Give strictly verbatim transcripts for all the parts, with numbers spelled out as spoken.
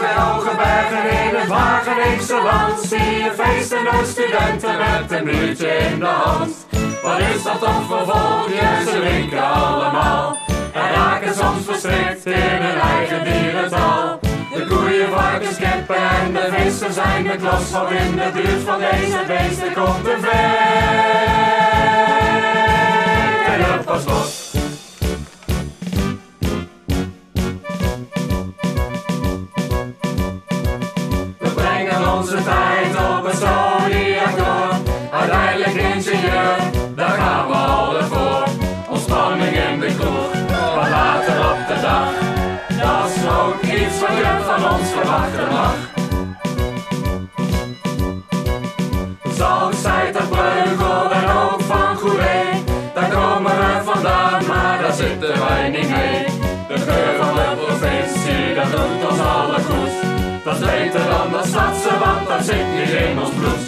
twee hoge bergen in het Wageningse land. Zie je feestende studenten met een biertje in de hand. Wat is dat toch voor volkje, ze drinken allemaal. En raken soms verstrikt in hun eigen dierental. De koeien, varkens, kippen en de vissen zijn de klos. Want in de buurt van deze beesten komt de vrede pas los. We brengen onze tijd op een Zodiac door. Uiteindelijk ingenieur, daar gaan we al voor. Ontspanning in de kroeg, wat later op de dag. Dat is ook iets wat je van ons verwachten mag. Zalmzijt uit Breugel en ook van Goeree. Daar komen we vandaan, maar daar zitten wij niet mee. De geur van de provincie, dat doet ons allen goed. Dat is beter dan dat stadse, want dat zit niet in ons bloed.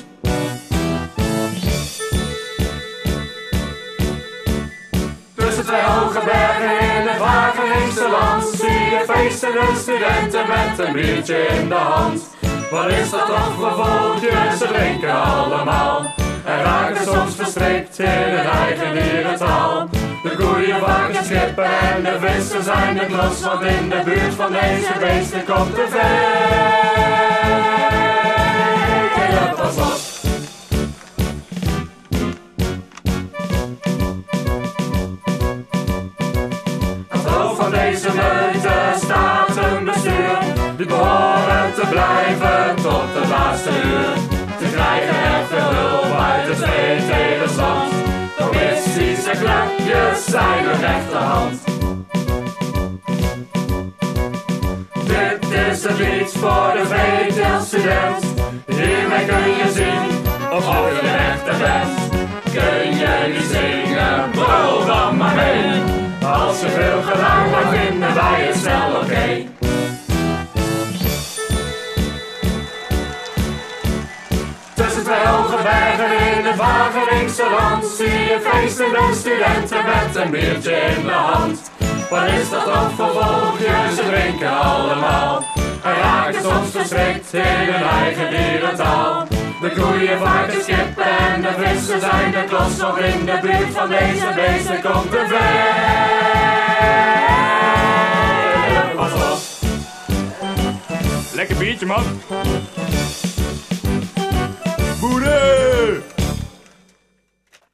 Tussen twee hoge bergen in het Wageningse land zie je feestende studenten met een biertje in de hand. Wat is dat toch voor volkje, ze drinken allemaal. En raken soms verstrikt in hun eigen dierentaal. De koeien, varkens, kippen en de vissen zijn de klos. Want in de buurt van deze beesten komt de vrede pas los. Van deze meute staat een bestuur. Die behoren te blijven tot het laatste uur. Ze krijgen er veel hulp uit het twee tegenstand. Commissies en clubjes zijn hun rechterhand. Dit is het lied voor de V T L-student. Hiermee kun je zien of je de echte bent. Kun je niet zingen, brul dan maar mee. Als je veel geluid maakt, vinden wij het snel oké. Okay. Tussen twee hoge bergen in het Wageningse land zie je feestende studenten met een biertje in de hand. Wat is dat toch voor volkje, ze drinken allemaal. En raken soms verstrikt in hun eigen dierentaal. De koeien, varkens, kippen en de vissen zijn de klos. Want in de buurt van deze beesten komt de vrede pas los. Lekker biertje, man. Boeré!